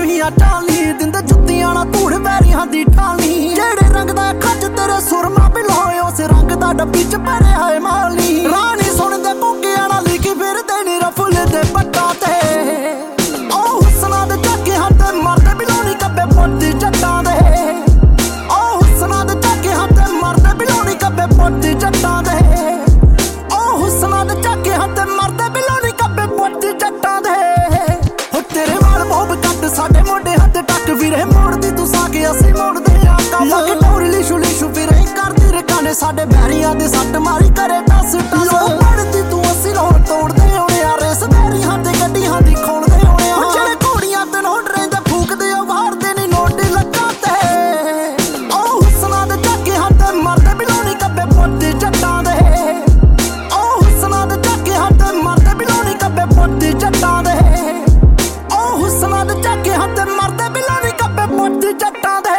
ਲੋਹੀਆਂ ਟਾਲੀ ਦਿੰਦੇ ਜੁੱਤੀਆਂ ਨਾਲ ਧੂੜ ਵੈਰੀਆਂ ਦੀ ਠਾਲੀ ਜਿਹੜੇ ਰੰਗ ਦਾ ਖੱਜ ਤੇਰੇ ਸੁਰਮਾ ਬਿਲੋਏ ਉਸ ਰੰਗ ਦਾ ਡੱਬੀ ਚ ਭਰਿਆ ਏ ਮਾਲੀ ਰਾਣੀ ਸੁਣਦੇ ਕੁੱਕਿਆਂ ਨਾਲ ਲਿਖੀ ਫਿਰਦੇ ਨੀ ਰਫੁੱਲ ਦੇ ਪੱਟਾਂ ਤੇ ਉਹ ਹੁਸਨਾਂ ਦੇ ਚੱਕੇ ਹੱਥ ਮਰਦੇ ਬਿਲੋਣੀ ਕੱਬੇ ਪੁੱਤੀ ਜੱਟਾਂ ਦੇ ਉਹ ਹੁਸਨਾਂ ਦੇ ਚੱਕੇ ਹੱਥ ਮਰਦੇ ਬਿਲੋਣੀ ਕੱਬੇ ਪੁੱਤੀ ਜੱਟਾਂ ਦੇ ਉਹ ਹੁਸਨਾਂ ਦੇ ਚੱਕੇ ਹੱਥ ਮਰਦੇ ਬਿਲੋਣੀ ਕੱਬੇ ਪੁੱਤੀ ਜੱਟਾਂ ਦੇ ਹੋ ਤੇਰੇ ਵਾਲ ਮੋਬ ਕੱਟ ਸਾਡੇ ਮੋਢੇ ਹੱਥ ਟੱਕ ਵੀਰੇ ਮੋੜਦੀ ਤੂੰ ਸਾਕੇ ਅਸੀਂ ਮੋੜਦੇ ਆ ਕਾਲਾ ਕਿ ਟੋਰੀ ਲਿਸ਼ੂ ਲਿਸ਼ੂ ਵੀਰੇ ਕਰਦੀ ਰਕਾਨੇ ਸਾਡੇ ਬੈਰੀਆਂ ਦੇ ਸੱਟ ਮਾਰੀ ਕਰੇ ਟਸ ਟਸ ਪੜਦੀ ਤੂੰ ਅਸੀਂ ਲੋੜ ਤੋੜਦੇ ਹੋਣੇ ਆ ਰੇਸ ਬੈਰੀਆਂ ਤੇ ਗੱਡੀਆਂ ਦੀ ਖੋਲਦੇ ਹੋਣੇ ਆ ਜਿਹੜੇ ਘੋੜੀਆਂ ਤੇ ਨੋਟ ਰਹਿੰਦੇ ਫੂਕਦੇ ਆ ਵਾਰਦੇ ਨੀ ਨੋਟ ਲੱਗਾ ਤੇ ਉਹ ਹੁਸਨਾਂ ਦੇ ਚੱਕੇ ਹੱਥ ਮਰਦੇ ਬਿਲੋਣੀ ਕੱਬੇ ਪੁੱਤੀ ਜੱਟਾਂ ਦੇ ਉਹ ਹੁਸਨਾਂ ਦੇ ਚੱਕੇ ਹੱਥ ਮਰਦੇ ਬਿਲੋਣੀ ਕੱਬੇ ਪੁੱਤੀ ਜੱਟਾਂ ਦੇ ਉਹ ਹੁਸਨਾਂ ਦੇ ਚੱਕੇ ਹੱਥ ਮਰਦੇ ਬਿਲੋਣੀ ਕੱਬੇ ਪੁੱਤੀ ਜੱਟਾਂ ਦੇ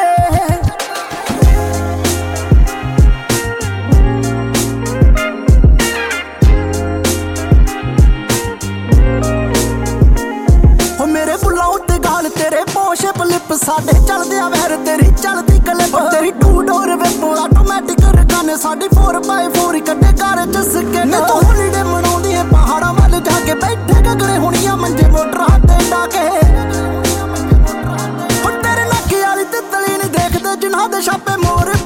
ਮੇਰੇ ਬੁੱਲਾਂ ਉੱਤੇ ਗਾਲ ਤੇਰੇ ਪੋਸ਼ੇ ਪਲਿਪ ਸਾਡੇ ਚੱਲਦੇ ਆ ਵੈਰ ਤੇਰੀ ਚੱਲਦੀ ਕਲਿਪ ਤੇਰੀ ਟੂ ਡੋਰ ਵੇਪੋ ਆਟੋਮੈਟਿਕ ਰਕਾਨੇ ਸਾਡੀ 4x4 ਕੱਢੇ ਘਰ ਚ ਸਕੇ ਨੇ ਤੂੰ ਹੋਲੀਡੇ ਮਨਾਉਂਦੀ ਏ ਪਹਾੜਾਂ ਵੱਲ ਜਾ ਕੇ ਬੈਠੇ ਗਗੜੇ ਹੁਣੀਆਂ ਮੰਜੇ ਮੋਟਰਾਂ ਤੇ ਡਾਕੇ ਤੇਰੇ ਨੱਕੇ ਵਾਲੀ ਤਿੱਤਲੀ ਨਹੀਂ ਦੇਖਦੇ ਜਿਨ੍ਹਾਂ ਦੇ ਛਾਪੇ ਮੋਰ